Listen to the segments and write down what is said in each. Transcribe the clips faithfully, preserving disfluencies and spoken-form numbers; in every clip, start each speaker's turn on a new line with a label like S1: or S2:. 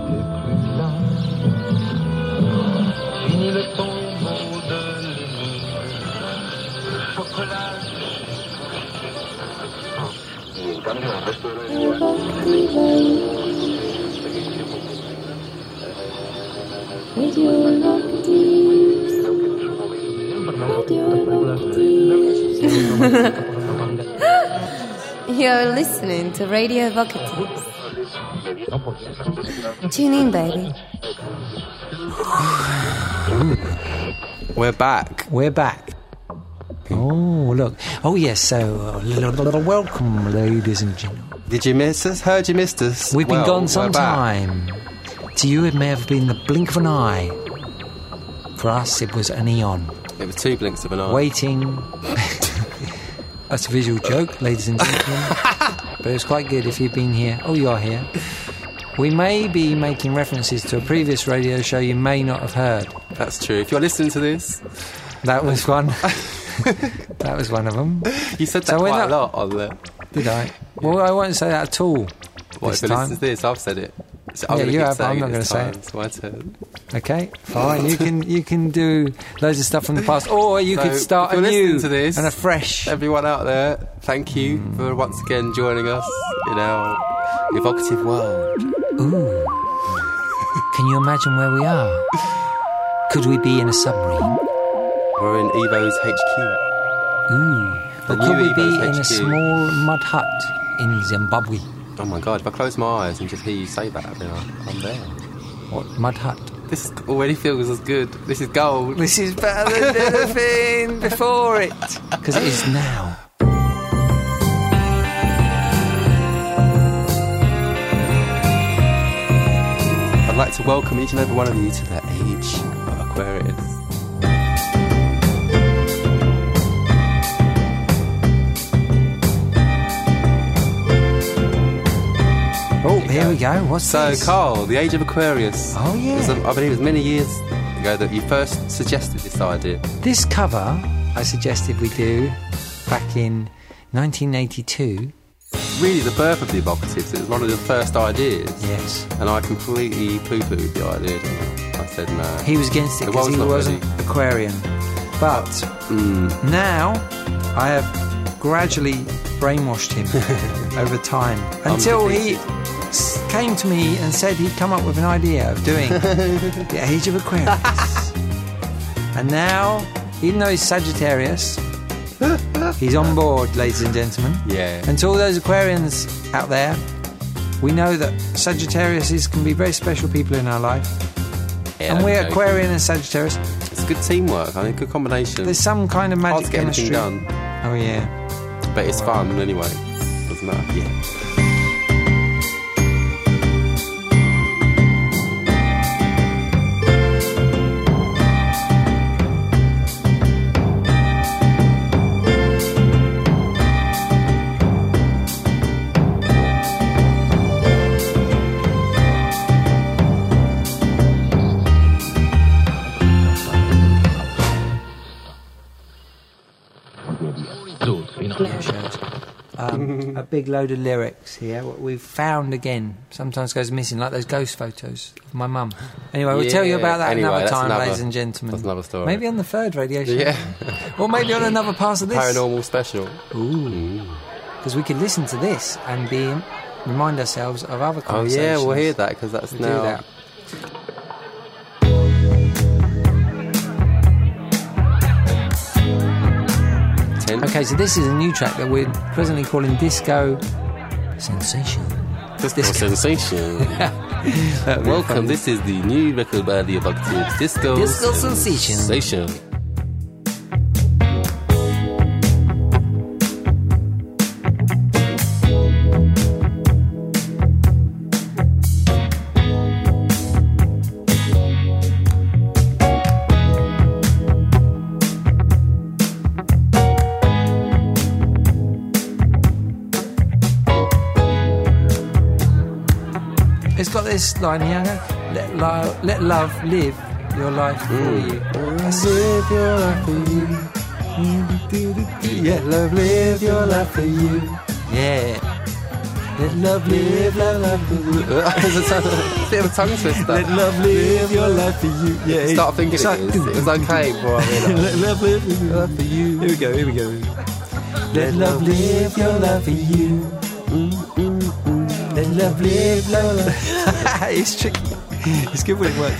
S1: You're listening to Radio Evocatives. Tune in, baby.
S2: We're back.
S3: We're back. Oh, look. Oh, yes, so uh, welcome, ladies and gentlemen.
S2: Did you miss us? Heard you missed us.
S3: We've been
S2: well,
S3: gone some time. To you, it may have been the blink of an eye. For us, it was an eon.
S2: It was two blinks of an eye.
S3: Waiting. That's a visual joke, ladies and gentlemen. But it was quite good if you've been here. Oh, you are here. We may be making references to a previous radio show you may not have heard.
S2: That's true. If you're listening to this...
S3: That was one. That was one of them.
S2: You said that
S3: so
S2: quite
S3: not,
S2: a lot on there.
S3: Did I? Well, I won't say that at all.
S2: What,
S3: this
S2: if
S3: time.
S2: listen to this? I've said it. So I'm
S3: yeah,
S2: gonna
S3: you
S2: keep
S3: have. I'm
S2: saying
S3: not
S2: it
S3: going to say
S2: time.
S3: it.
S2: It's my turn.
S3: Okay, fine. You can you can do loads of stuff from the past, or you
S2: so
S3: could start
S2: if you're
S3: anew
S2: to this,
S3: and afresh.
S2: Everyone out there, thank you mm. for once again joining us in our evocative world.
S3: Ooh. Can you imagine where we are? Could we be in a submarine?
S2: We're in Evo's H Q.
S3: Ooh. Or could we be in a small mud hut in Zimbabwe?
S2: Oh my God, if I close my eyes and just hear you say that, then I'm there.
S3: What, mud hut?
S2: This already feels as good. This is gold.
S3: This is better than anything before it. Because it is now.
S2: I'd like to welcome each and every one of you to the age of Aquarius.
S3: Oh, here we go. What's
S2: so,
S3: this?
S2: So, Carl, the age of Aquarius.
S3: Oh, yeah.
S2: It was, I believe it was many years ago that you first suggested this idea.
S3: This cover, I suggested we do back in nineteen eighty-two.
S2: Really the birth of the Evocatives. It was one of the first ideas.
S3: Yes.
S2: And I completely poo-pooed the idea. I said no.
S3: He was against it because he wasn't ready. Aquarian. But
S2: mm.
S3: now I have gradually brainwashed him over time until he came to me and said he'd come up with an idea of doing the Age of Aquarius. And now, even though he's Sagittarius, he's on board, ladies and gentlemen.
S2: Yeah.
S3: And to all those Aquarians out there, we know that Sagittariuses can be very special people in our life. Yeah, and we're Aquarian and Sagittarius.
S2: It's good teamwork, I think, good combination.
S3: There's some kind of magic
S2: Hard to get
S3: chemistry.
S2: anything done.
S3: Oh, yeah.
S2: But it's fun anyway. Doesn't matter. Yeah.
S3: Um, a big load of lyrics here, what we've found again. Sometimes goes missing, like those ghost photos of my mum. Anyway, we'll
S2: yeah,
S3: tell you about that
S2: anyway,
S3: another time,
S2: another,
S3: ladies and gentlemen.
S2: That's another story.
S3: Maybe on the third radio show.
S2: Yeah.
S3: Or maybe on another part of this.
S2: Paranormal special.
S3: Ooh. Because we could listen to this and be remind ourselves of other conversations.
S2: Oh yeah, we'll hear that, because that's
S3: we'll
S2: now...
S3: do that. Okay, so this is a new track that we're presently calling Disco Sensation.
S2: Disco, Disco. Sensation. Welcome, this is the new record by the Evocatives, Disco,
S3: Disco Sensation.
S2: Sensation.
S3: It's got this line here: let, lo- let love live your life for mm. you.
S2: Live your life for you.
S3: Yeah, love live your life for you. Yeah. Let love live, love, love.
S2: It's a bit of a tongue twister.
S3: Let love live your life for you. Yeah,
S2: You start thinking
S3: so-
S2: it is. It was okay before I realised.
S3: Let love live love for you. Here we go, here we go. Let love live your love for you. Let love live, love, love. It's tricky. It's good when it works.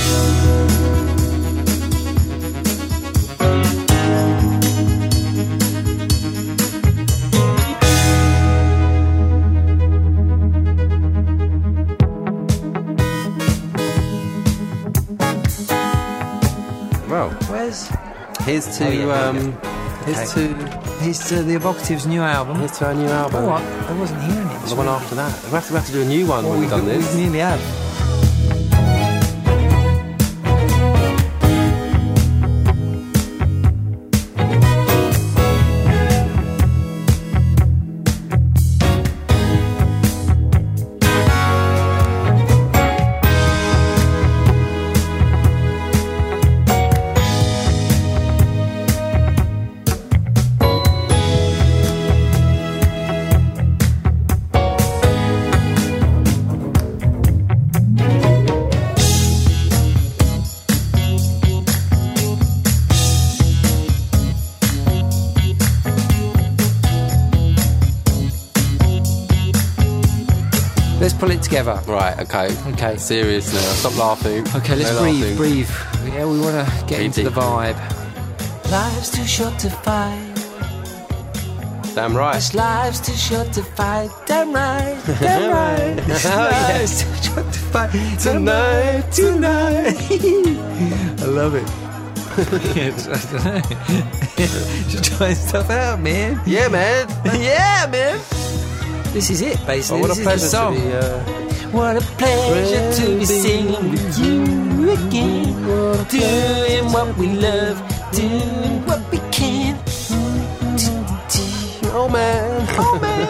S2: Well,
S3: Where's
S2: here's to
S3: Oh, yeah,
S2: um, here's
S3: Okay.
S2: to
S3: here's to the Evocatives' new album?
S2: here's to our new album.
S3: Oh, I, I wasn't hearing it.
S2: The one after that. We have to, we have to do a new one
S3: Well,
S2: when we've done
S3: we
S2: this.
S3: nearly have. Let's pull it together.
S2: Right, okay.
S3: Okay.
S2: Serious now. Stop laughing.
S3: Okay, let's
S2: No
S3: breathe,
S2: laughing.
S3: breathe. Yeah, we want to get
S2: Breathe
S3: into the
S2: deeply.
S3: vibe. Life's too short to fight.
S2: Damn right.
S3: This life's too short to fight. Damn right, damn right. This
S2: Oh, yeah.
S3: life's too short to fight. Tonight, tonight. I love it. Just trying stuff out, man.
S2: Yeah, man.
S3: Yeah, man. This is it,
S2: Oh,
S3: basically.
S2: what a
S3: this
S2: pleasure
S3: is the song.
S2: to be. Uh,
S3: What a pleasure to be singing with you again. Doing what we love, doing what we can.
S2: oh man.
S3: Oh man.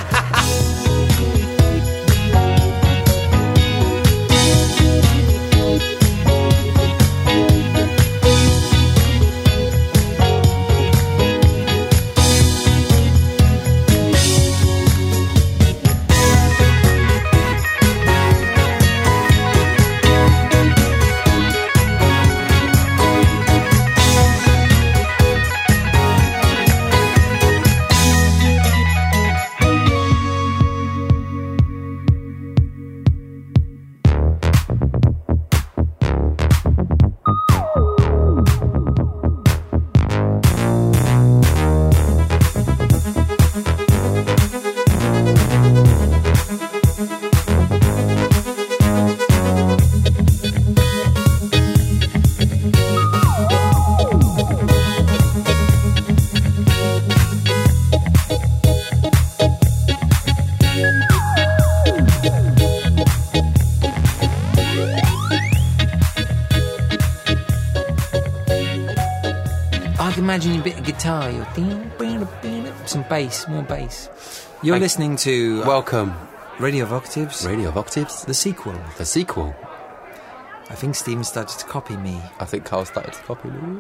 S3: I can imagine a bit of guitar. You're ding, bing, bing, some bass, more bass. You're
S2: Thank-
S3: listening to
S2: Welcome.
S3: Radio Vocatives,
S2: Radio of Octaves.
S3: the sequel.
S2: The sequel.
S3: I think Stephen started to copy me.
S2: I think Carl started to copy me.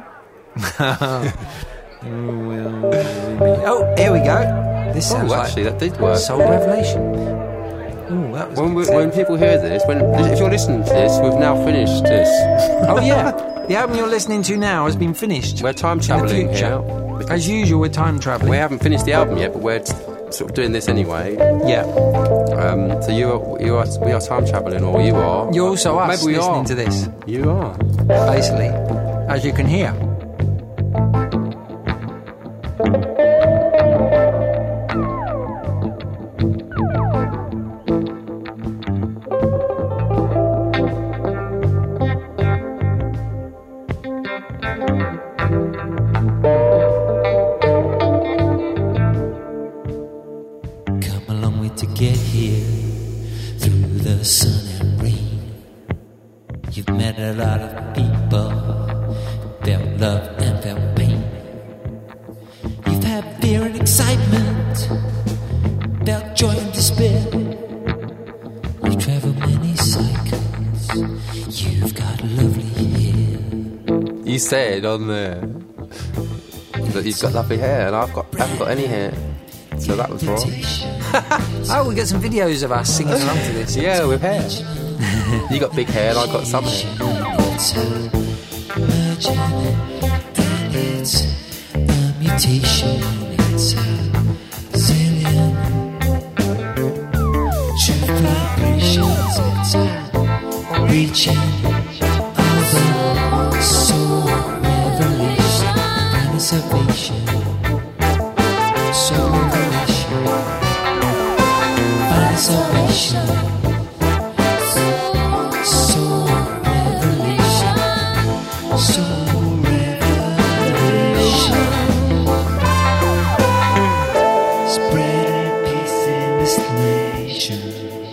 S3: Oh, here we go. This sounds
S2: Oh, actually,
S3: like
S2: that did work.
S3: Soul Revelation. Oh, that was
S2: When, we,
S3: good.
S2: when people hear this, when if you're listening to this, we've now finished this.
S3: Oh yeah, the album you're listening to now has been finished.
S2: We're time
S3: In the
S2: travelling
S3: future.
S2: here.
S3: As usual, we're time travelling.
S2: We haven't finished the album yet, but we're t- sort of doing this anyway.
S3: Yeah,
S2: Um, so you are, you are, we are time travelling, or you are.
S3: you're also us
S2: Maybe we
S3: listening
S2: are.
S3: to this,
S2: You are.
S3: basically, as you can hear.
S4: Come a long way to get here through the sun and rain. You've met a lot of people, felt love and felt pain. You've had fear and excitement, felt joy and despair. You've traveled many cycles, you've got lovely hair.
S2: You said on there that you've got lovely hair, and I've got I haven't got any hair. So that was wrong.
S4: Invitation.
S3: Oh, we got some videos of us singing along to this.
S2: Yeah, with hair. You got big hair and I got some hair.
S4: It's a merger and it's a mutation. It's a zillion true vibrations. It's a reaching over soul revelation and salvation. Soul revelation, find salvation. Soul revelation, soul revelation. Spread peace in this nation.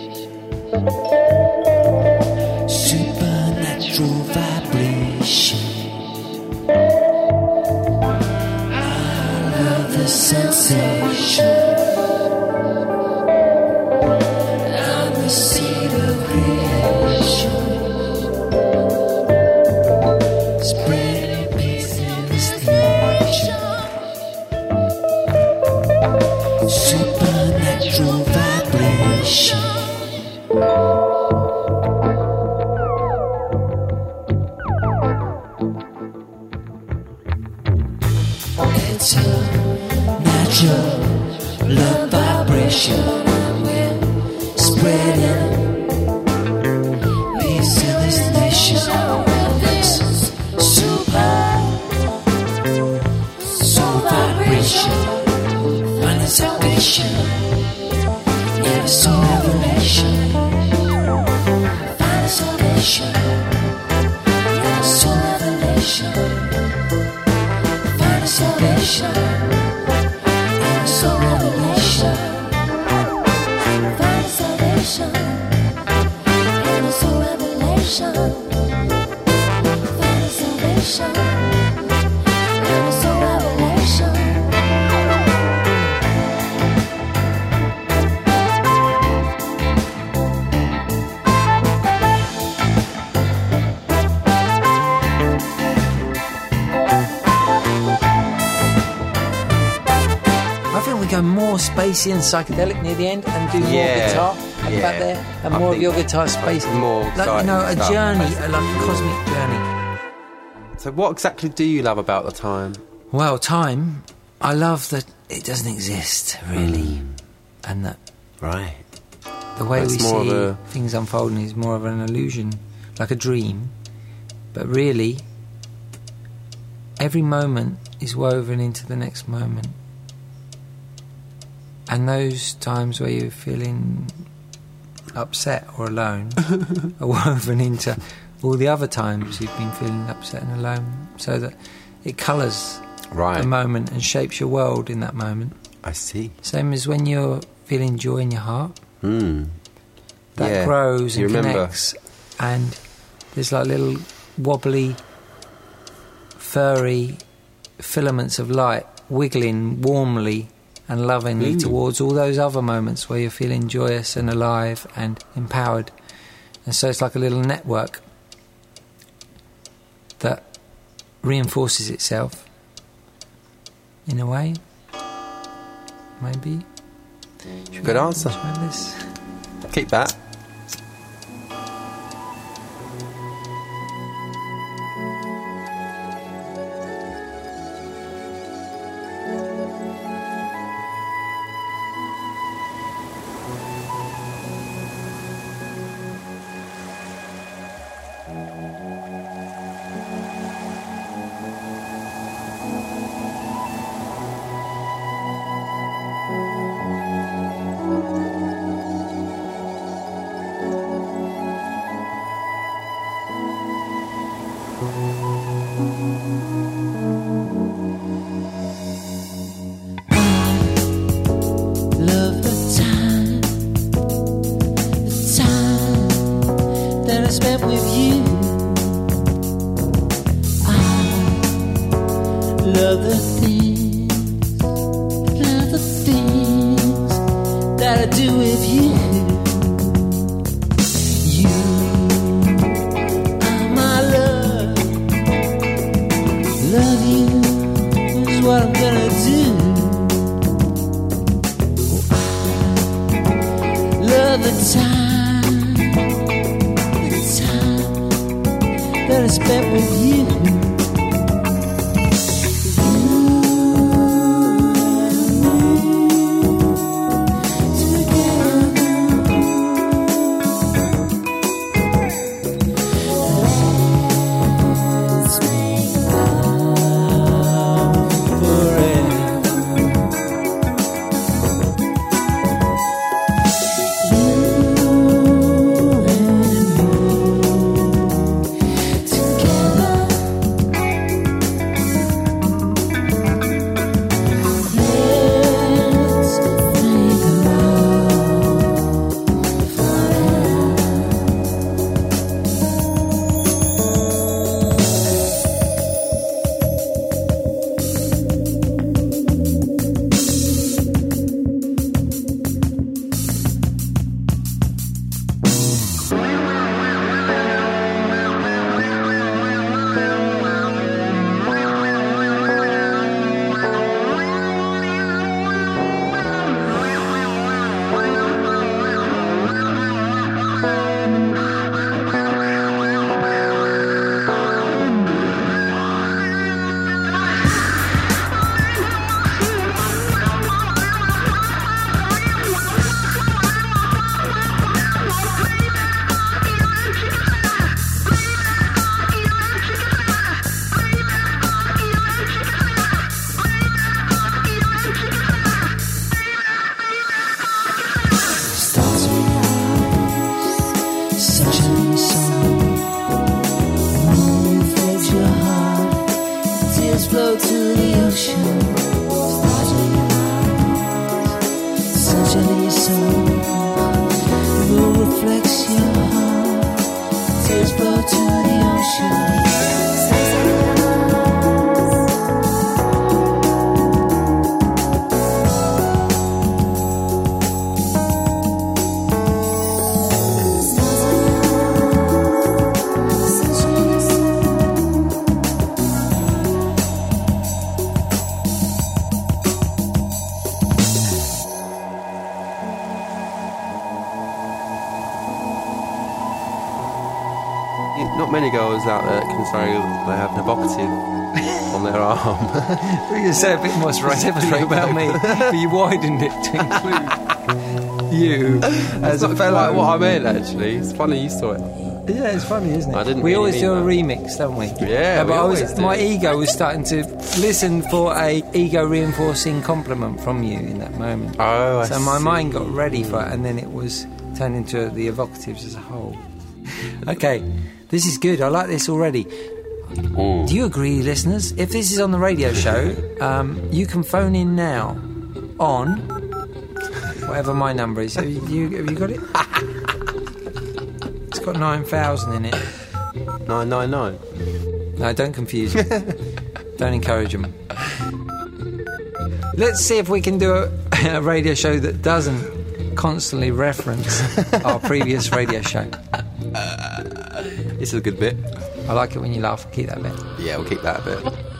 S4: Supernatural vibration. I love the sensation. I'm the seed of creation. Spreading peace in this nation. Supernatural vibration. It's a natural love vibration. We're spreading peace in this nation. This is super soul vibration. Find the salvation. Yeah, soul revelation. Find the salvation. Yeah, soul revelation. Find the salvation. Yeah, soul revelation. Find the salvation. Yeah, soul revelation. Find the salvation. Yeah, soul revelation.
S3: I think we go more spacey and psychedelic near the end and do more
S2: Yeah,
S3: guitar at the
S2: yeah.
S3: back there, and
S2: I
S3: more of
S2: think
S3: your guitar spacey.
S2: more
S3: like, you know, a
S2: stuff,
S3: journey,
S2: basically.
S3: a, like a cosmic journey.
S2: So what exactly do you love about the time?
S3: Well, time, I love that it doesn't exist, really.
S2: Mm.
S3: And that
S2: Right.
S3: the way
S2: It's
S3: we
S2: more
S3: see
S2: of a-
S3: things unfolding is more of an illusion, like a dream. But really, every moment is woven into the next moment. And those times where you're feeling upset or alone are woven into all the other times you've been feeling upset and alone, so that it colours
S2: Right.
S3: the moment and shapes your world in that moment.
S2: I see.
S3: Same as when you're feeling joy in your heart,
S2: Hmm.
S3: that
S2: Yeah.
S3: grows and
S2: You remember.
S3: connects, and there's like little wobbly, furry filaments of light wiggling warmly and lovingly
S2: Mm.
S3: towards all those other moments where you're feeling joyous and alive and empowered. And so it's like a little network that reinforces itself in a way. Maybe.
S2: Good answer.
S3: Try this.
S2: Keep that. not many girls out there can say they have an evocative on their arm.
S3: We can say a bit more specifically about me, but you widened it to include you as a
S2: That's
S3: fellow.
S2: like what I meant, actually. It's funny you saw it.
S3: Yeah, it's funny, isn't it?
S2: I didn't
S3: we
S2: really
S3: always
S2: mean
S3: do a
S2: that.
S3: remix, don't we?
S2: Yeah,
S3: but
S2: we
S3: I was,
S2: always do.
S3: my ego was starting to listen for a ego-reinforcing compliment from you in that moment.
S2: Oh, I
S3: So my
S2: see.
S3: mind got ready for it, and then it was turned into the evocatives as a whole. Okay, this is good. I like this already.
S2: Mm.
S3: Do you agree, listeners? If this is on the radio show, um, you can phone in now on whatever my number is. Have you, have you got it? It's got nine thousand in it.
S2: nine nine nine.
S3: No, don't confuse them. Don't encourage them. Let's see if we can do a, a radio show that doesn't constantly reference our previous radio show.
S2: This is a good bit.
S3: I like it when you laugh. Keep that bit.
S2: Yeah, we'll keep that a bit.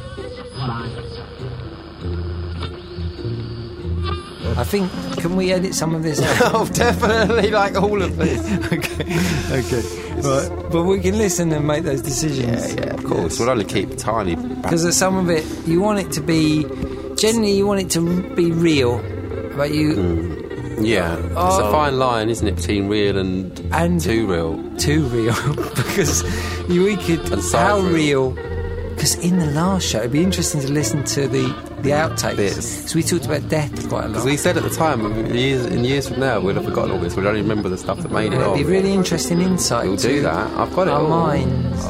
S3: I think, can we edit some of this out?
S2: Oh, definitely, like all of this.
S3: Okay, okay. Right. But we can listen and make those decisions.
S2: Yeah, yeah, of course. We'll only keep tiny.
S3: Because of some of it, you want it to be, generally you want it to be real, but you,
S2: Mm. Yeah, it's
S3: Oh.
S2: a fine line, isn't it, between real and,
S3: and
S2: too real.
S3: too real. Because you, we could,
S2: And side
S3: how
S2: real.
S3: real, because in the last show, it'd be interesting to listen to the, the outtakes.
S2: Bits.
S3: So we talked about death quite a lot.
S2: Because we said at the time, years, in years from now, we'll have forgotten all this. We'll only remember the stuff that made it
S3: It'd
S2: on.
S3: be really interesting insight
S2: We'll
S3: to
S2: do that. I've got it
S3: our
S2: all.
S3: minds.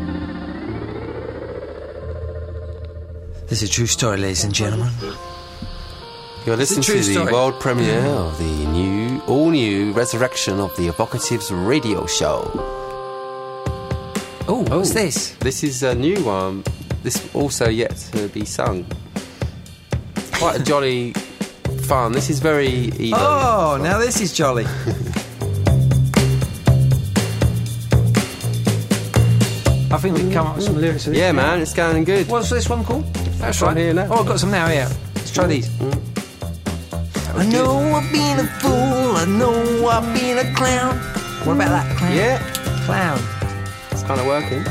S3: This is a true story, ladies and gentlemen.
S2: You're listening
S3: true
S2: to the
S3: story.
S2: world premiere of the new, all-new resurrection of the Evocatives radio show.
S3: Oh, what's this?
S2: This is a new one. This also yet to be sung. Quite a jolly fun. This is very even.
S3: Oh, now this is jolly. I think we can come up with some lyrics.
S2: Yeah, man, it's going good.
S3: What's this one called?
S2: That's right here now.
S3: Oh, I've got some now, yeah. Let's try these. I know I've been a fool, I know I've been a clown. What about that? Clown?
S2: Yeah,
S3: Clown.
S2: it's kind of working.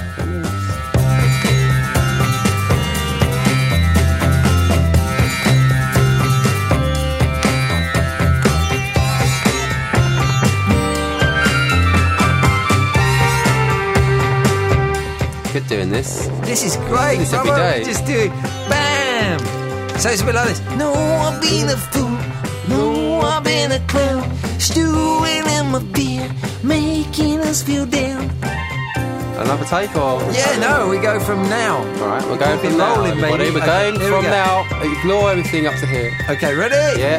S2: Good doing this.
S3: This is great.
S2: This every
S3: brother.
S2: day.
S3: Just do it. Bam! So it's a bit like this. No, I've been a fool. No, I've been a clown. Stewing in my beer, making us feel down.
S2: Another take or?
S3: Yeah, no, we go from now.
S2: All right, we're going
S3: Keep
S2: from
S3: it
S2: now,
S3: rolling,
S2: everybody.
S3: baby.
S2: We're
S3: Okay,
S2: going
S3: here we
S2: from
S3: go.
S2: now. Ignore everything up to here.
S3: Okay, ready?
S2: Yeah.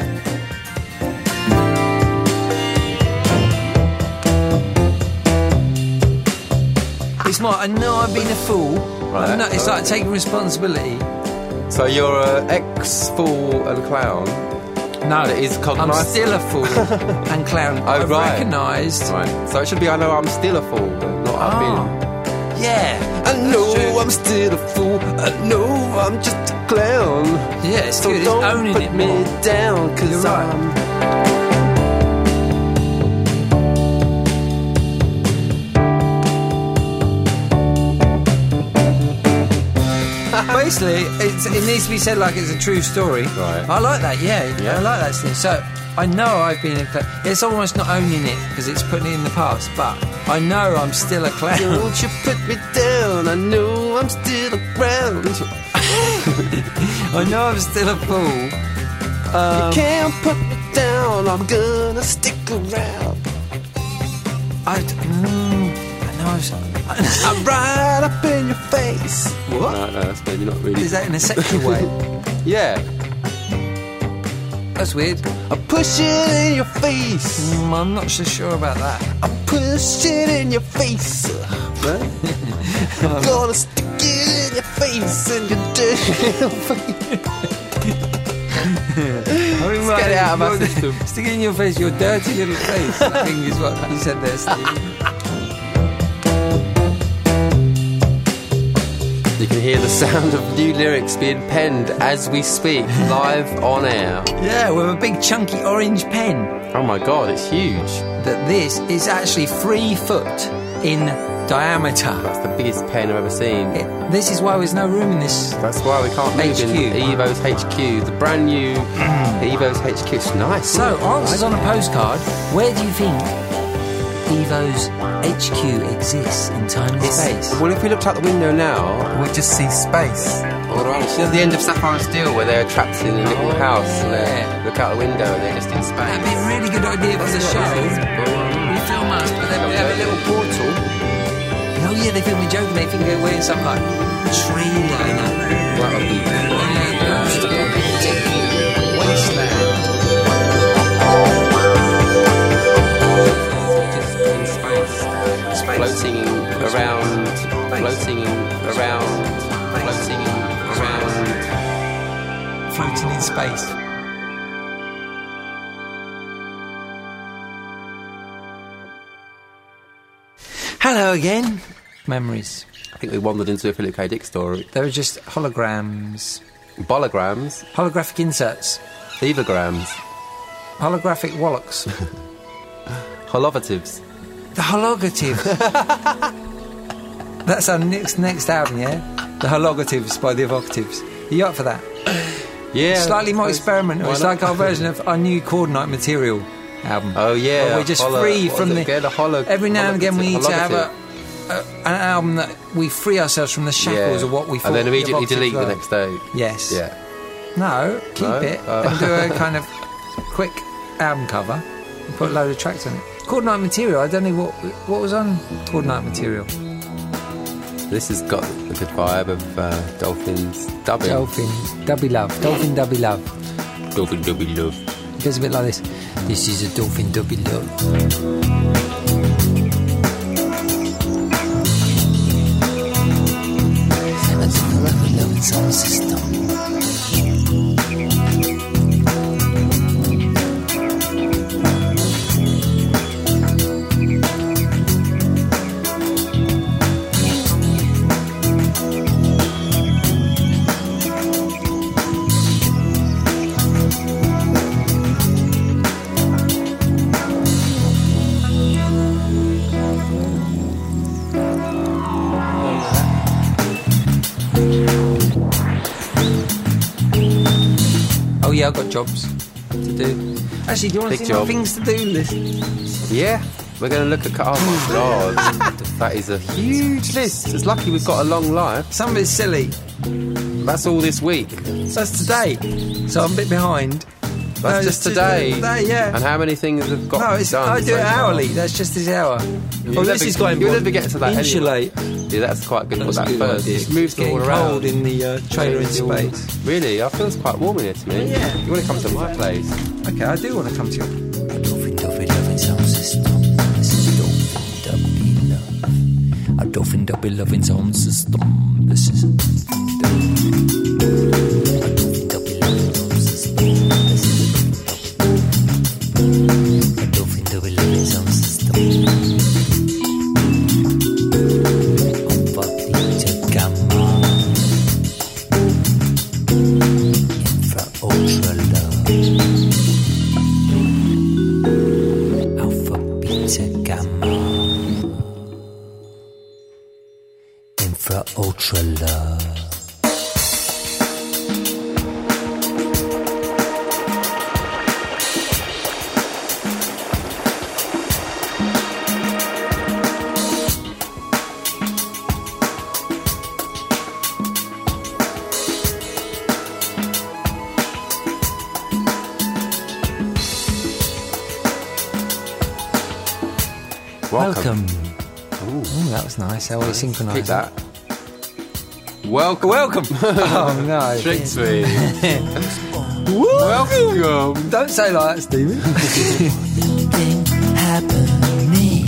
S3: It's more, I know I've been a fool.
S2: Right.
S3: I know, it's like taking responsibility.
S2: So you're an ex-fool and clown.
S3: No,
S2: That is
S3: I'm
S2: cognised.
S3: still a fool and clown.
S2: Oh,
S3: I've
S2: right.
S3: recognised.
S2: Right. So it should be I know I'm still a fool, but not I've been.
S3: Oh, yeah.
S2: I know
S3: true.
S2: I'm still a fool. I know I'm just a clown.
S3: Yeah, it's
S2: So
S3: good. It's
S2: don't
S3: owning
S2: put
S3: it
S2: me
S3: more.
S2: down, cause
S3: You're right.
S2: I'm.
S3: Basically, it's, it needs to be said like it's a true story.
S2: Right.
S3: I like that, yeah.
S2: Yeah.
S3: I like that thing. So, I know I've been a clown. It's almost not owning it because it's putting it in the past, but I know I'm still a clown.
S2: Don't you put me down, I know I'm still around.
S3: I know I'm still a fool. Um,
S2: You can't put me down, I'm gonna stick around.
S3: I, d- mm, I know I'm, s-
S2: I'm right up in your face.
S3: What?
S2: No, no, that's maybe not really.
S3: Is that in a sexual way?
S2: Yeah.
S3: That's weird.
S2: I push it in your face.
S3: Mm, I'm not so sure about that.
S2: I push it in your face. I'm gonna stick it in your face and your dirty little face.
S3: I mean,
S2: get it out of my
S3: your-
S2: system.
S3: Stick it in your face, your dirty little face. I think is what you said there, Steve.
S2: You can hear the sound of new lyrics being penned as we speak, live on air.
S3: Yeah, with a big chunky orange pen.
S2: Oh my god, it's huge.
S3: That this is actually three foot in diameter.
S2: That's the biggest pen I've ever seen.
S3: It, this is why there's no room in this.
S2: That's why we can't move
S3: H Q.
S2: in Evo's H Q, the brand new Evo's H Q. It's nice.
S3: So, answers on a postcard. Where do you think Evo's H Q exists in time and space?
S2: Well, if we looked out the window now,
S3: We just see space.
S2: all right, it's at the end of Sapphire Steel where they're trapped in a little house and they look out the window and they're just in space.
S3: That'd be a really good idea for the show. We film us, but then we have a little portal. Oh yeah, they think we're joking. They think we're in some like tree liner.
S2: That would be
S3: Wasteland.
S2: just in space, floating around, floating around, floating around.
S3: Floating in space. Hello again. Memories.
S2: I think we wandered into a Philip K. Dick story.
S3: They were just holograms.
S2: Bolograms,
S3: Holographic inserts.
S2: Evograms,
S3: Holographic wallocks.
S2: holovatives.
S3: The hologatives. That's our next next album, yeah? The Hologatives by the Evocatives. Are you up for that?
S2: Yeah.
S3: Slightly more experimental.
S2: Why
S3: It's
S2: not?
S3: like our version of our new Coordinate Material album.
S2: Oh yeah.
S3: Where we're just
S2: Holo-
S3: free
S2: what
S3: from
S2: was
S3: the...
S2: it again? A holo-
S3: every now and again we need to have a,
S2: hologative.
S3: a, an album that we free ourselves from the shackles
S2: Yeah.
S3: of what we thought
S2: And then
S3: the
S2: immediately
S3: Evocatives
S2: delete the
S3: were.
S2: next day.
S3: Yes.
S2: Yeah.
S3: No, keep
S2: No?
S3: it
S2: Oh.
S3: and do a kind of quick album cover and put a load of tracks on it. Coordinate Material, I don't know what what was on Coordinate Material.
S2: This has got a good vibe of uh, Dolphins dubbing.
S3: Dolphin, Dubby Love, Dolphin Dubby Love.
S2: Dolphin dubbing love.
S3: It goes a bit like this. This is a Dolphin Dubby Love. Sound system. Oh yeah, I've got jobs to do. Actually, do you want to
S2: Big
S3: see my
S2: job.
S3: things to do list?
S2: Yeah, we're going to look at... Oh my god. That is a huge list. It's lucky we've got a long life.
S3: Some of it's silly.
S2: That's all this week.
S3: That's today. So I'm a bit behind.
S2: That's
S3: No,
S2: just
S3: it's
S2: today.
S3: Today, yeah.
S2: And how many things have got
S3: No,
S2: to be
S3: it's,
S2: done?
S3: I do
S2: so
S3: it
S2: far?
S3: hourly. That's just this hour.
S2: You'll
S3: Oh, this
S2: never-
S3: is going.
S2: you'll never get to that anyway.
S3: Insulate.
S2: Yeah, that's quite good.
S3: That
S2: Put
S3: was a
S2: that
S3: good
S2: first.
S3: idea.
S2: Just move
S3: It's
S2: them all
S3: getting
S2: around.
S3: cold in the uh, trailer in space.
S2: Really? I feel it's quite warm in here to me.
S3: Yeah.
S2: You want to come to my place?
S3: Okay, I do want to come to your...
S4: Dolphin Dubby Loving Sound System. This is Dolphin Dubby Love. A Dolphin Dubby Loving Sound System. This is Dolphin Dubby. A Dolphin Dubby Loving Sound System. This is a Dolphin Dubby Loving Sound System. Alpha Beta Gamma. Infra Ultra Love. Alpha, Beta, Gamma. Infra, Ultra, Love.
S2: Welcome.
S3: Welcome. Ooh, that was nice. How we synchronised.
S2: Keep that. Welcome.
S3: Welcome. Oh no.
S2: Trick sweet. Welcome.
S3: Don't say like that, Stephen.
S4: Thing happened to me.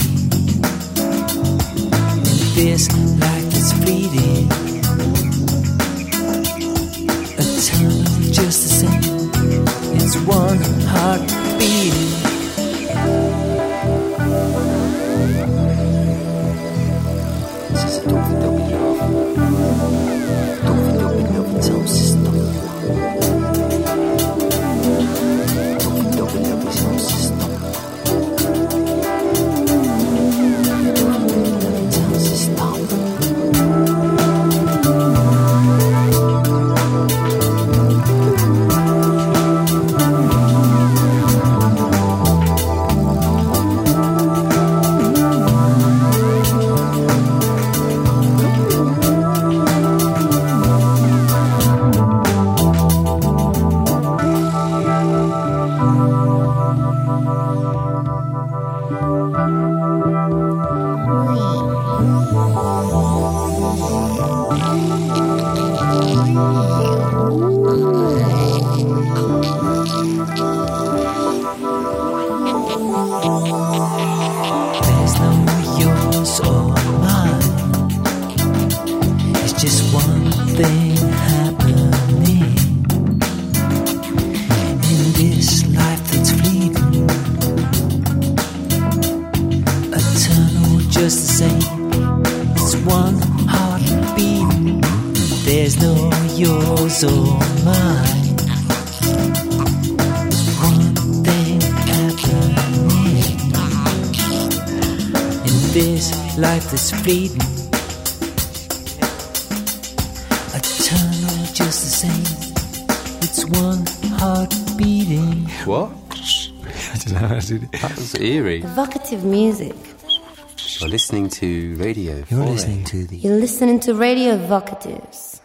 S4: It feels like it's fleeting. Eternal, just the same. It's one heart beating. This is a Dolphin Dubby Love. Dolphin Dubby Loving Sound System. Dolphin Dubby Loving Sound System. Dolphin Dubby Loving Sound System. is all mine. One thing happening in this life that's fleeting. Eternal, just the same. It's one heart beating.
S2: What?
S3: I don't know how to do it.
S2: That was eerie.
S1: Evocative music.
S2: You're listening to Radio
S3: You're
S2: four A.
S3: listening to the
S1: You're listening to Radio Evocatives.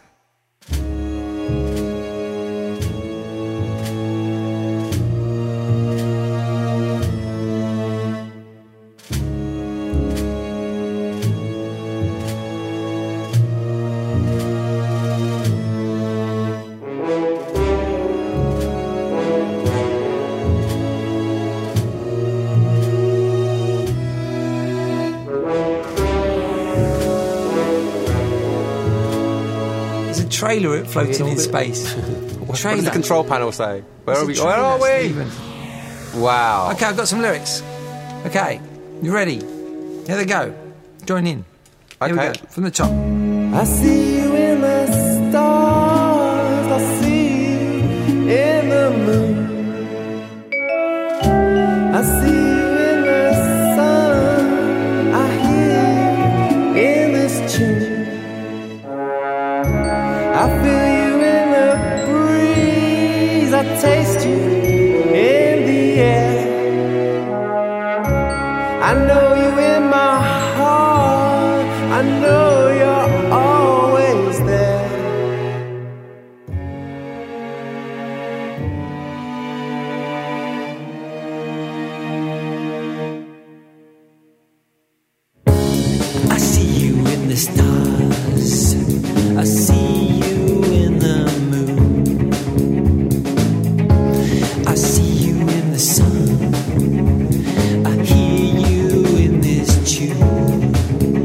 S3: trailer floating in space.
S2: What does the control panel say? Where are we? Where are we?
S3: Stephen.
S2: Wow.
S3: Okay, I've got some lyrics. Okay, you ready? Here they go. Join in. Here we
S2: Okay.
S3: go. From the top.
S5: I see you in the stars, I see you in the moon, I see you in the sun, I hear you in this tune, I feel you in the breeze, I taste you in the air, I know you in my heart, I know you're always there.
S4: I see you in the stars, I see you in the moon, I see you in the sun, I hear you in this tune,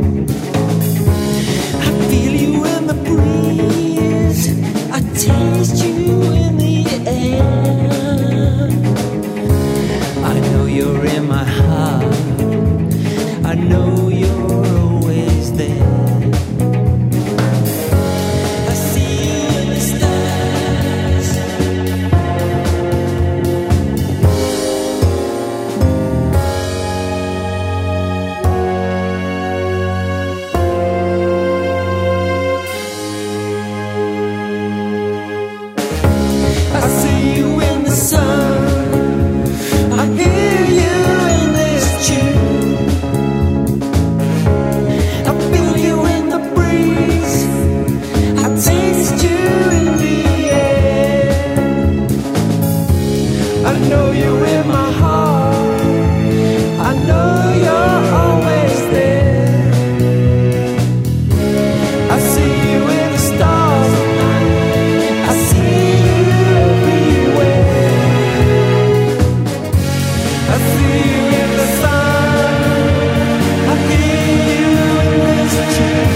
S4: I feel you in the breeze, I taste you in the air, I know you're in my heart, I know you're always there. I see you in the stars. I see you in the sun. I hear you in this tune. I feel you in the breeze, I taste you in the air, I know you in my heart, I know you're always there. I see you in the stars, I see you everywhere, I see you in the sun, I hear you in this tune.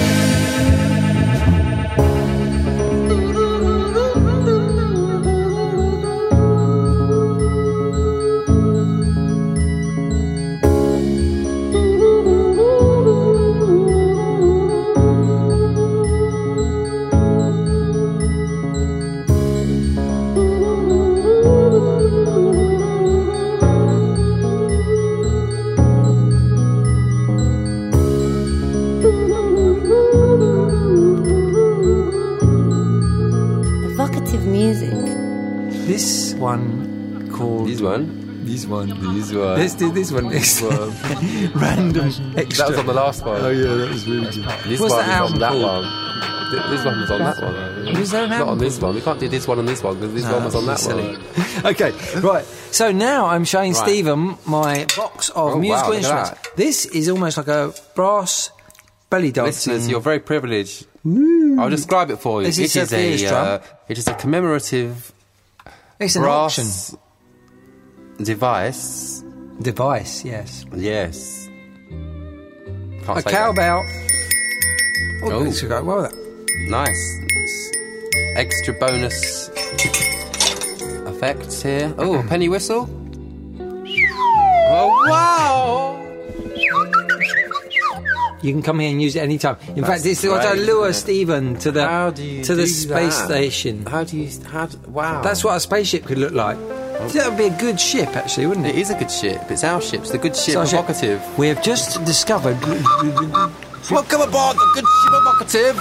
S1: Evocative music.
S3: This one called...
S2: This one.
S3: This one.
S2: This one.
S3: Let's do this one next. Random extra.
S2: That was on the last one.
S3: Oh yeah, that was really good.
S2: This
S3: What's
S2: one
S3: the
S2: was
S3: album
S2: on that
S3: called?
S2: one. Th- This one was on that one. though.
S3: Was there an
S2: Not
S3: album
S2: on this
S3: called-
S2: one. We can't do this one and this one because this one was on that
S3: silly.
S2: one.
S3: Okay, right. So now I'm showing
S2: Right.
S3: Stephen my box of
S2: Oh, wow,
S3: musical
S2: look at
S3: instruments. This is almost like a brass belly dancing.
S2: Listeners, you're very privileged. I'll describe it for you.
S3: This is
S2: it is
S3: a
S2: a,
S3: Fears drum.
S2: uh, it is a commemorative
S3: It's an auction
S2: brass device.
S3: device. Yes.
S2: Yes. Can't
S3: A
S2: say
S3: cowbell. Oh,
S2: Oh.
S3: this will go well with that.
S2: that. Nice. Extra bonus effects here. Oh, a penny whistle. Oh wow!
S3: You can come here and use it any time. In fact, it's got to
S2: great,
S3: lure
S2: isn't it?
S3: Stephen to the
S2: How do you
S3: to the
S2: do
S3: space
S2: that?
S3: station.
S2: How do you... How do, wow.
S3: That's what a spaceship could look like. That would be a good ship, actually, wouldn't it?
S2: It is a good ship. It's our ship. It's the good ship
S3: It's our ship.
S2: Evocative.
S3: We have just discovered.
S2: Welcome aboard the good ship Evocative.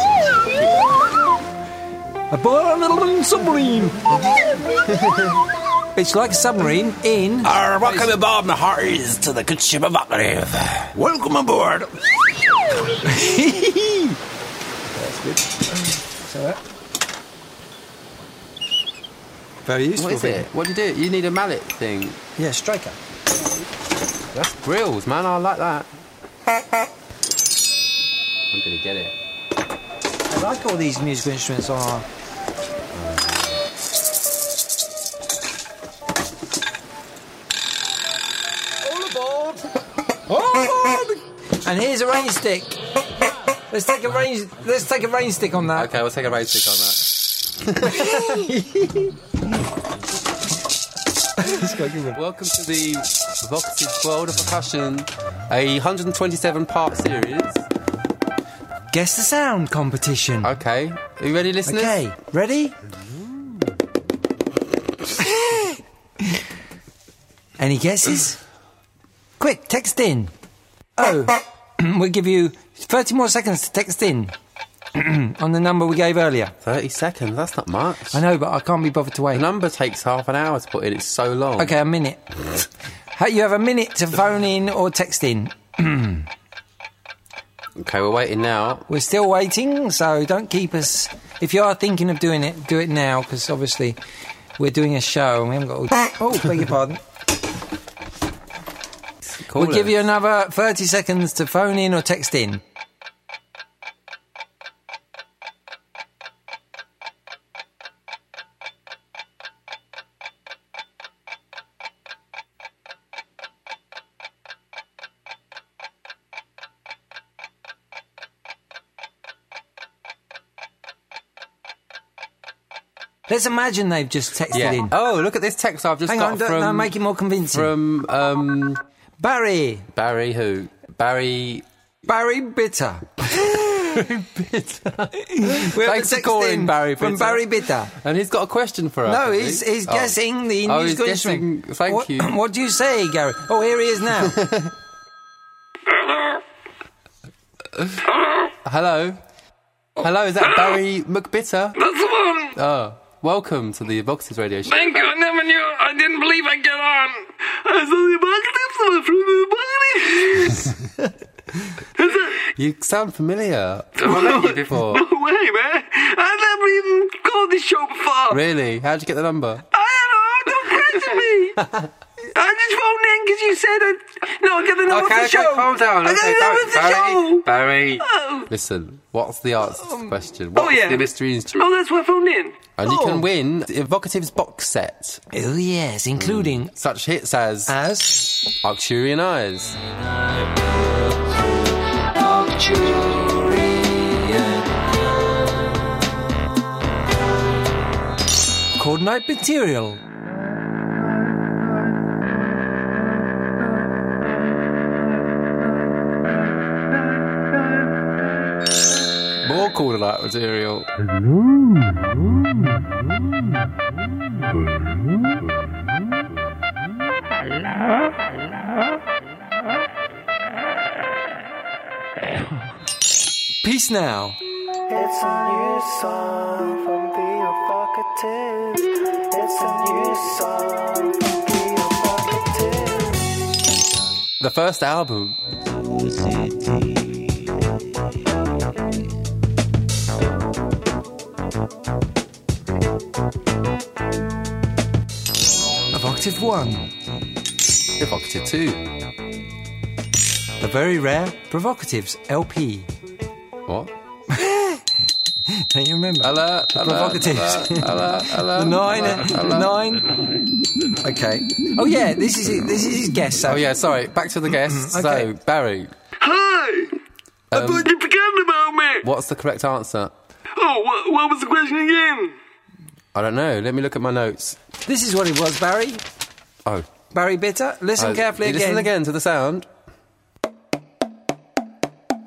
S3: Aboard a little submarine. It's like a submarine in.
S2: Uh, welcome aboard, my hearties, to the good ship Evocative. Welcome aboard.
S3: That's good. So that. Very useful.
S2: What is
S3: thing.
S2: it? What do you do? You need a mallet thing.
S3: Yeah, striker.
S2: That's grills, man. I like that. I'm gonna get it.
S3: I like all these musical instruments on our.
S2: All aboard!
S3: And here's a rain stick. Let's take a rain. Let's take a rain stick on that.
S2: Okay, we'll take a rain stick on that. Welcome to the Evocative World of Percussion, a one hundred twenty-seven part series.
S3: Guess the sound competition.
S2: Okay, are you ready, listeners?
S3: Okay, ready? Any guesses? Quick, text in. Oh, we'll give you thirty more seconds to text in on the number we gave earlier.
S2: thirty seconds, that's not much.
S3: I know, but I can't be bothered to
S2: The
S3: wait.
S2: number takes half an hour to put in, it's so long.
S3: Okay, a minute. Ha- You have a minute to phone in or text in.
S2: Okay, we're waiting now.
S3: We're still waiting, so don't keep us... If you are thinking of doing it, do it now, because obviously we're doing a show and we haven't got... All... Oh, beg your pardon.
S2: Call
S3: We'll give
S2: us.
S3: you another thirty seconds to phone in or text in. Let's imagine they've just texted
S2: Yeah.
S3: in.
S2: Oh, look at this text I've just
S3: Hang
S2: got
S3: on, don't,
S2: from...
S3: no, make it more convincing.
S2: From, um...
S3: Barry.
S2: Barry who? Barry...
S3: Barry Bitter.
S2: Bitter.
S3: We have a
S2: Thanks for
S3: text
S2: calling,
S3: in
S2: Barry
S3: From
S2: Bitter.
S3: Barry Bitter.
S2: And he's got a question for us.
S3: No,
S2: hasn't
S3: he's,
S2: he?
S3: he's
S2: Oh.
S3: guessing the
S2: Oh, he's
S3: musical
S2: guessing.
S3: instrument.
S2: Thank
S3: what,
S2: you.
S3: What do you say, Gary? Oh, here he is now.
S2: Hello? Hello, is that Barry McBitter?
S6: That's the one!
S2: Oh, welcome to the Evocative Radio Show.
S6: Thank you, I never knew, I didn't believe I'd get on. I saw the Evocative from the Evocative.
S2: You sound familiar. I've met you before.
S6: No way, man. I've never even called this show before.
S2: Really? How'd you get the number?
S6: I don't know, don't question me. I just phoned in because you said I... No, I got the number for the show.
S2: calm down.
S6: I got the number for the show.
S2: Barry.
S6: Oh.
S2: Listen, what's the answer to the question? What's
S6: Oh, yeah.
S2: the mystery instrument?
S6: Oh, that's why I phoned in.
S2: And you can win the Evocative's box set.
S3: Oh, yes, including...
S2: Such hits as
S3: As...
S2: Arcturian Eyes.
S3: Coordinate material.
S2: More coordinate material.
S3: Peace now.
S5: It's a new song from the Evocative. It's a new song from the Evocative.
S2: The first album.
S3: Evocative one.
S2: Evocative two.
S3: The very rare Provocatives L P.
S2: What?
S3: Don't you remember?
S2: Alert,
S3: The
S2: alert,
S3: Provocatives.
S2: alert, alert, alert,
S3: The nine,
S2: alert,
S3: the
S2: alert.
S3: nine. Okay. Oh yeah, this is it. This is his guess. So.
S2: Oh yeah, sorry. Back to the guests.
S3: Okay.
S2: So, Barry,
S6: Hi. I
S2: Um,
S6: thought you'd forgotten about me.
S2: what's the correct answer?
S6: Oh, what, what was the question again?
S2: I don't know. Let me look at my notes.
S3: This is what it was, Barry.
S2: Oh.
S3: Barry Bitter. Listen
S2: Oh,
S3: carefully
S2: you
S3: again.
S2: Listen again to the sound.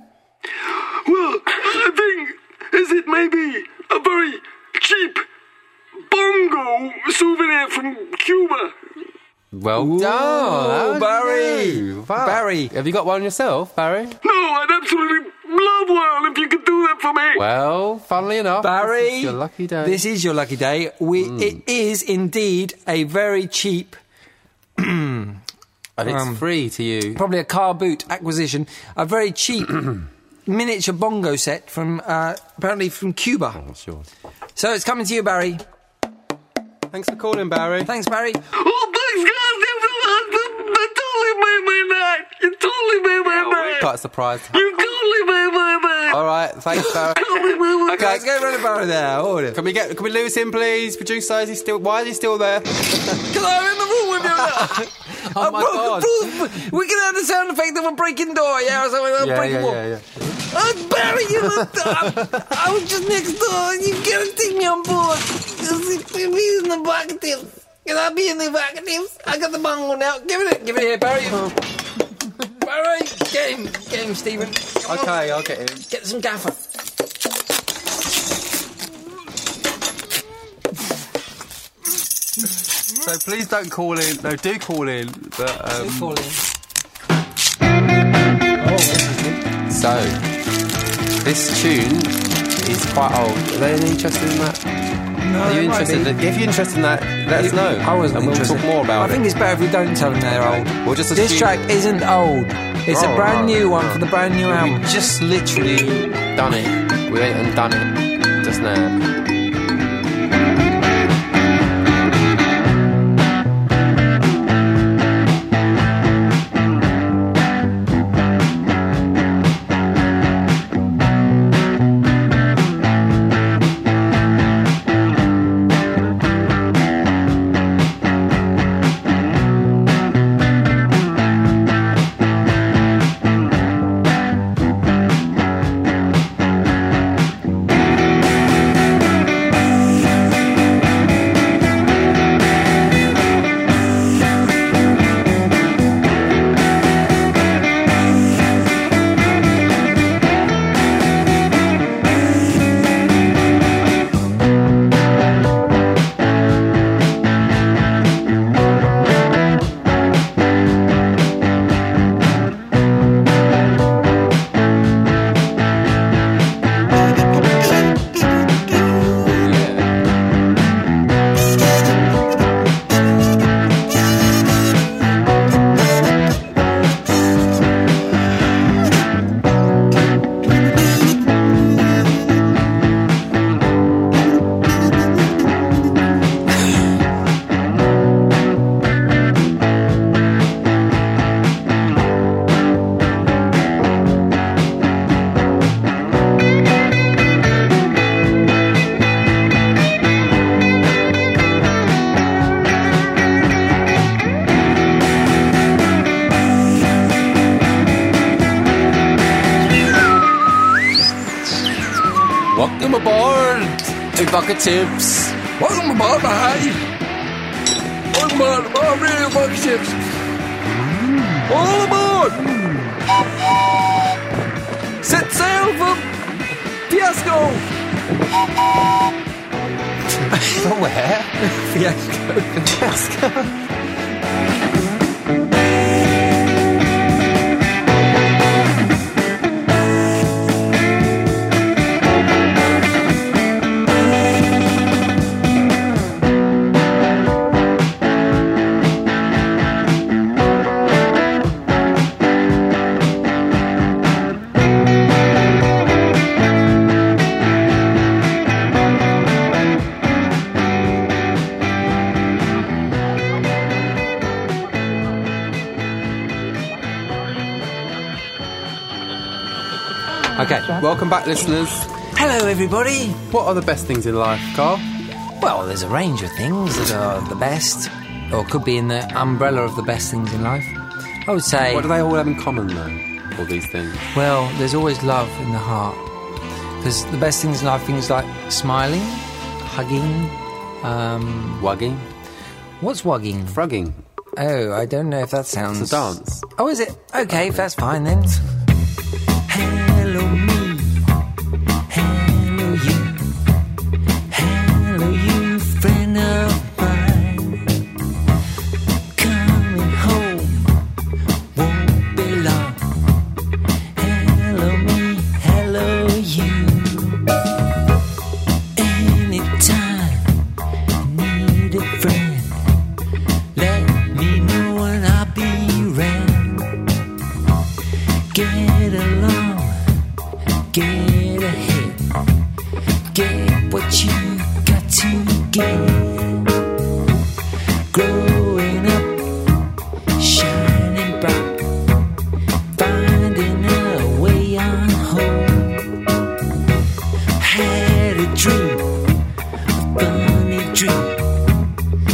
S6: maybe a very cheap bongo souvenir from Cuba.
S2: Well
S3: Ooh,
S2: done,
S3: Barry.
S2: Wow.
S3: Barry.
S2: Have you got one yourself, Barry?
S6: No, I'd absolutely love one if you could do that for me.
S2: Well, funnily enough,
S3: Barry,
S2: this is your lucky day.
S3: This is your lucky day. We,
S2: Mm.
S3: It is indeed a very cheap,
S2: and it's
S3: um,
S2: free to you.
S3: probably a car boot acquisition, a very cheap miniature bongo set from, uh, apparently from Cuba.
S2: What's yours?
S3: So it's coming to you, Barry.
S2: Thanks for calling, Barry.
S3: Thanks, Barry.
S6: Oh, thanks, guys. You totally made my night. You totally made my night.
S2: Quite surprised.
S6: You totally made my night.
S2: All right, thanks, Barry.
S6: Totally made my
S2: Okay,
S3: Let's go run a Barry there. Order.
S2: Can we get? Can we lose him, please? Producer, is he still? Why is he still there?
S3: Because I'm in the room with you.
S2: Oh my God.
S3: We can have the sound effect of a breaking door, yeah, or something. A
S2: Yeah,
S3: breaking
S2: yeah,
S3: wall.
S2: yeah, yeah.
S3: Oh, Barry, you I, I was just next door. You gotta take me on board. Be in the vocatives. Can I be in the vocatives? I got the bongo now. Give it, give it here, Barry. Barry, get him, get him, Stephen. Come on.
S2: Okay, I'll get him.
S3: Get some gaffer.
S2: So please don't call in. No, do call in. But um,
S3: Call in.
S2: so this tune is quite old. Are they any interested in that?
S3: No,
S2: Are you
S3: it might
S2: interested?
S3: be.
S2: In, if you're interested in that, let us know.
S3: I wasn't
S2: and we'll
S3: interested.
S2: talk more about
S3: I think
S2: it.
S3: it's better if we don't tell them they're old.
S2: We'll just
S3: This
S2: assume-
S3: track isn't old. It's
S2: Oh,
S3: a brand
S2: right,
S3: new one
S2: right.
S3: for the brand new album.
S2: We've just literally done it. We went and done it just now. Welcome aboard, Evocatives.
S3: Welcome aboard, Bahai. Welcome aboard, aboard Radio Vocatives. All aboard. Set sail for Fiasco.
S2: From where?
S3: Fiasco.
S2: Fiasco. Okay, welcome back, listeners.
S3: Hello, everybody.
S2: What are the best things in life, Carl?
S3: Well, there's a range of things that are the best, or could be in the umbrella of the best things in life. I would say,
S2: What do they all have in common, though, all these things?
S3: well, there's always love in the heart. Because the best things in life, things like smiling, hugging, um...
S2: Wugging?
S3: What's wugging?
S2: Frugging.
S3: Oh, I don't know if that sounds...
S2: It's a dance.
S3: Oh, is it? Okay, if that's fine then. Hello me, hello you.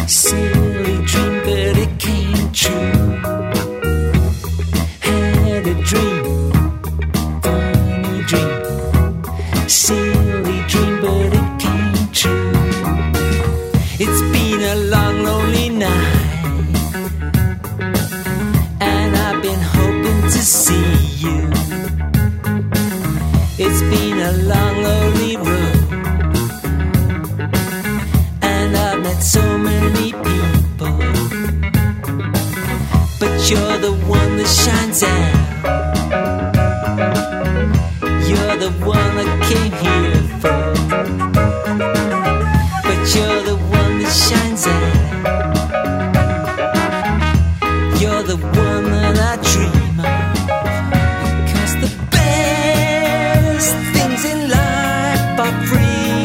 S4: Silly dream, but it came true. Had a dream, funny dream. Silly dream, but it came true. It's been a long, lonely night, and I've been hoping to see you. It's been a long, lonely road, and I've met so many people, but you're the one that shines out. You're the one I came here for, but you're the one that shines out. You're the one that I dream of, because the best things in life are free.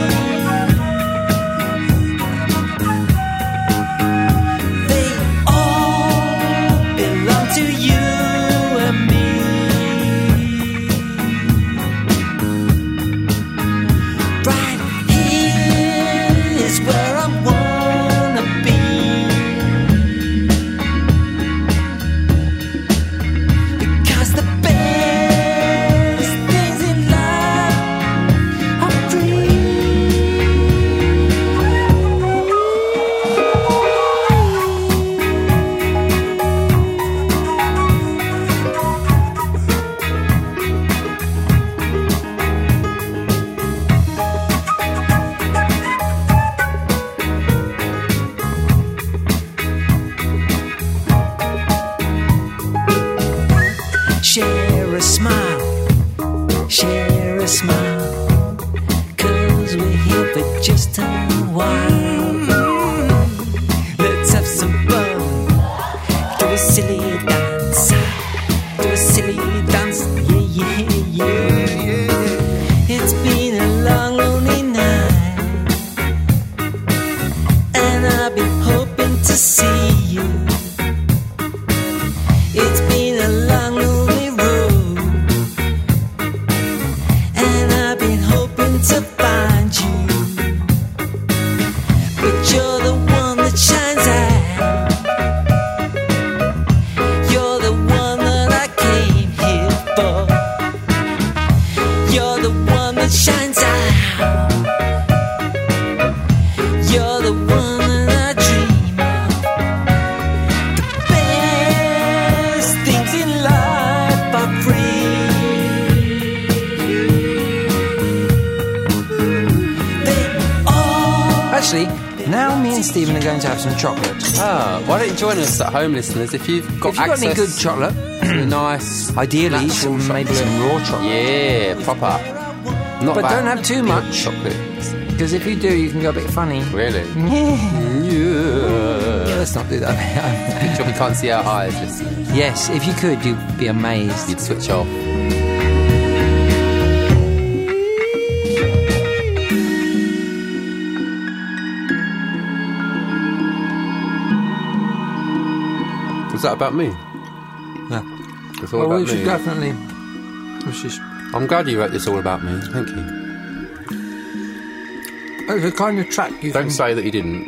S4: They all belong to you and me. Right here is where I wanna be, because the best things in life are free. Share a smile, share a smile, 'cause we're here for just a while. Let's have some fun, do a silly dance, do a silly dance, yeah, yeah, yeah. It's been a long, lonely night, and I've been hoping to see you. It's been a long, lonely road, and I've been hoping to find you, but you're the one that shines out. You're the one that I came here for. You're the one that shines out. You're the one that I dream of. The best things in life are free. They all
S3: Actually, now me and Stephen are going to have some chocolate.
S2: Ah, why don't you join us at home, listeners, if you've got
S3: If you've got
S2: access
S3: any good chocolate,
S2: to a nice,
S3: ideally
S2: natural
S3: some, maybe
S2: chocolate.
S3: some raw chocolate.
S2: Yeah, proper. Not
S3: But
S2: bad.
S3: don't have too
S2: Good
S3: much.
S2: chocolate.
S3: Because if you do, you can go a bit funny.
S2: Really?
S3: Yeah.
S2: Yeah.
S3: Let's not do that.
S2: Good job we can't see our eyes, listeners.
S3: Yes, if you could, you'd be amazed.
S2: You'd switch off. Was that about me?
S3: Yeah.
S2: It's all
S3: Well,
S2: about
S3: we should
S2: me.
S3: definitely. Let's just.
S2: I'm glad you wrote this all about me. Thank you.
S3: Oh, the kind of track you
S2: Don't
S3: can.
S2: say that you didn't.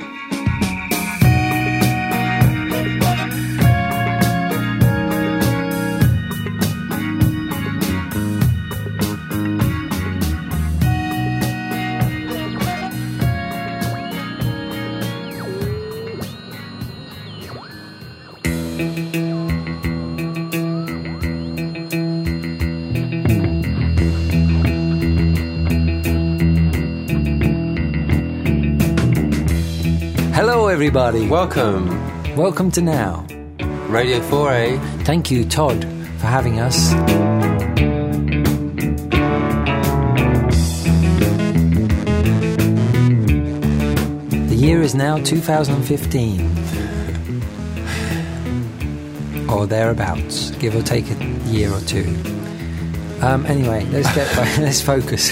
S3: Hello, everybody.
S2: Welcome,
S3: Welcome to Now.
S2: Radio four A.
S3: Thank you, Todd, for having us. The year is now two thousand fifteen. Or thereabouts, give or take a year or two. Um, anyway, let's get let's focus.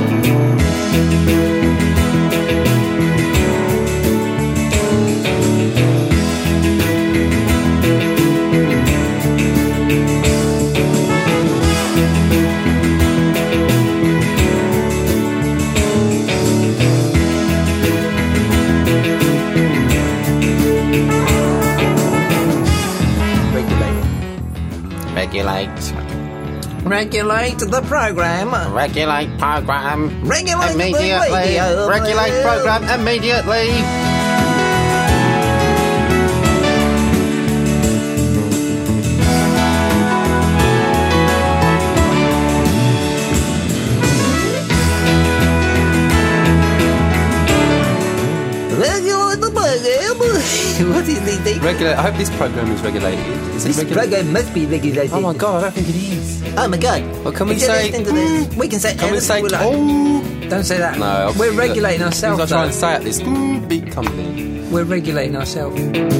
S2: Regulate.
S3: Regulate the program.
S2: Regulate program.
S3: Regulate the
S2: immediately.
S3: radio.
S2: Regulate program immediately.
S3: Regulate the program. What do you think, Dave?
S7: Regulate. I hope this program is regulated. Is
S3: This
S7: it regulated?
S3: program must be regulated.
S7: Oh my god, I don't think it is.
S3: Oh my god.
S7: Well, can we
S3: If you're
S7: say-
S3: listening to this, we can say
S7: Can we say?
S3: anything like-
S7: Oh
S3: Don't say that.
S7: no!
S3: We're regulating ourselves.
S7: I'm trying to
S3: though.
S7: say at this mm, big company.
S3: We're regulating ourselves.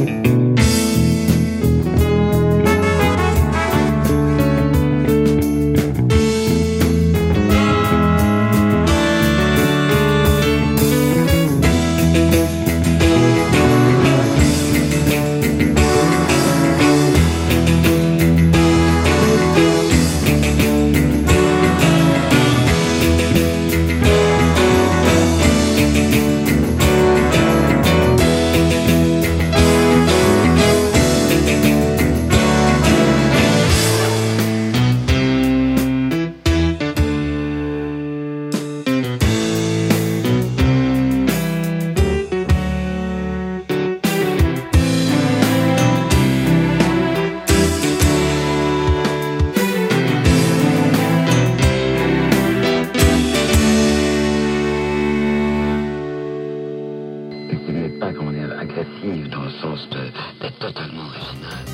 S8: agressive dans le sens de- d'être totalement original.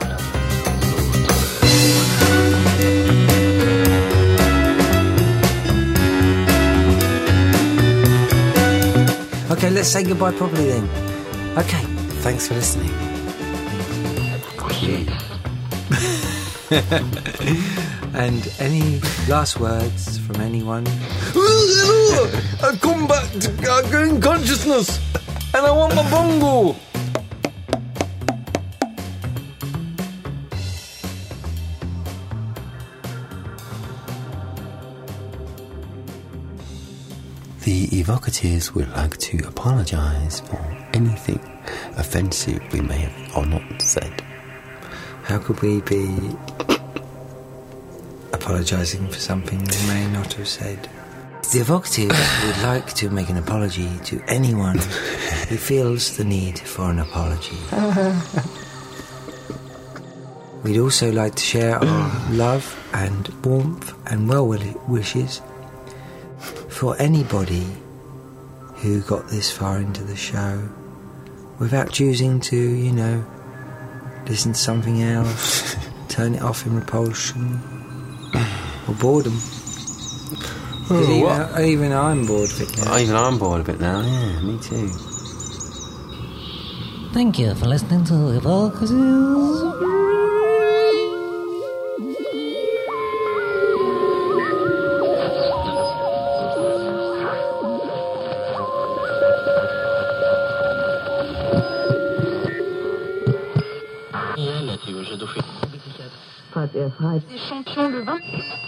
S3: Okay, let's say goodbye properly then. Okay.
S2: Thanks for listening.
S3: And any last words from anyone?
S7: I've come back to gain consciousness, and I want my bongo.
S2: The Evocatives would like to apologise for anything offensive we may have or not said.
S3: How could we be apologising for something we may not have said? The Evocatives would like to make an apology to anyone who feels the need for an apology. We'd also like to share our love and warmth and well wishes for anybody who got this far into the show without choosing to, you know, listen to something else, turn it off in repulsion or boredom. 'Cause
S2: Oh,
S3: even,
S2: what?
S3: even I'm bored of it now.
S2: Oh, even I'm bored a bit now. Yeah, me too.
S4: Thank you for listening to Evocatives.
S9: Falls er frei. Die Champion de vin.